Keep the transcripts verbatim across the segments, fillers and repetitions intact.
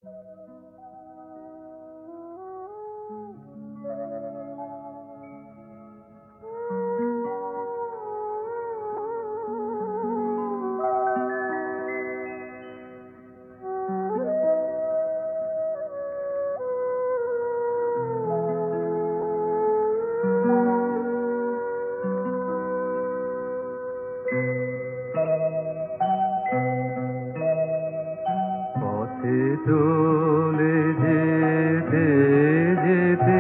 পথে চলে যেতে যেতে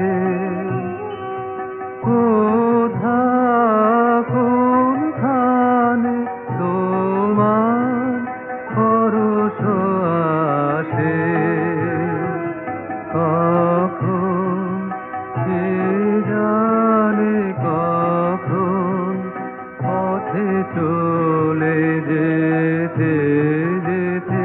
কোথা কোনখানে তোমার পরশ আসে, কখন কে জানে কখন পথে চলে যেতে যেতে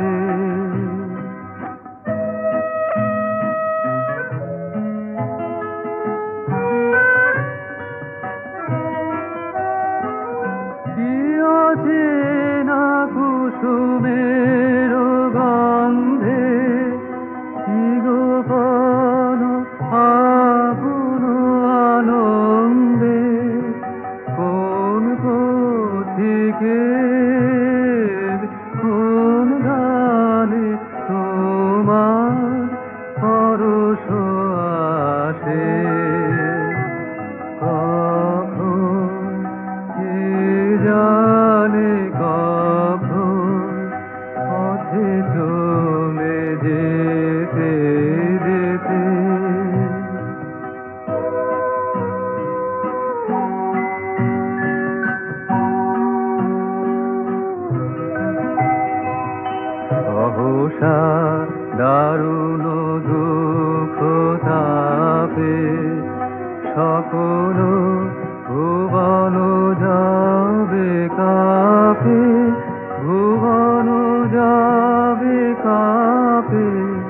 অচেনা কুসুমের গন্ধে কি গোপন আপন আনন্দে কোন পথিকের কোন গানে তোমার পরশ আসে, জানে কখন পথে চলে যেতে যেতে সহসা দারুণ দুঃখ তাপে সকল ভুবন যাবে কাপে, ভুবন যাবে কাপে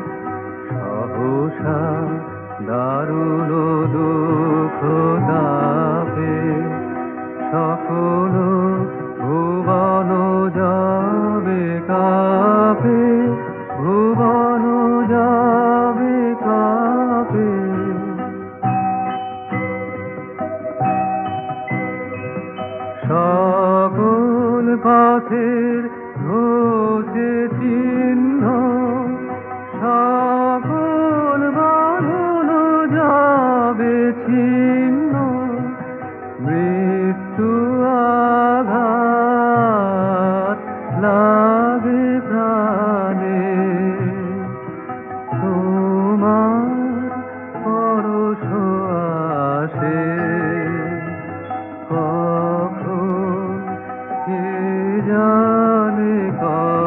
সহসা দারুণ দুঃখ তাপে সকল ভুবন যাবে কাপে, ভুবন যাবে কাপে সকল পথের ঘোচে চিহ্ন, সকল বাঁধন যাবে ছিন্ন, মৃত্যু আঘাত লাগে প্রাণে তোমার পরশ আসে, কখন কে জানে।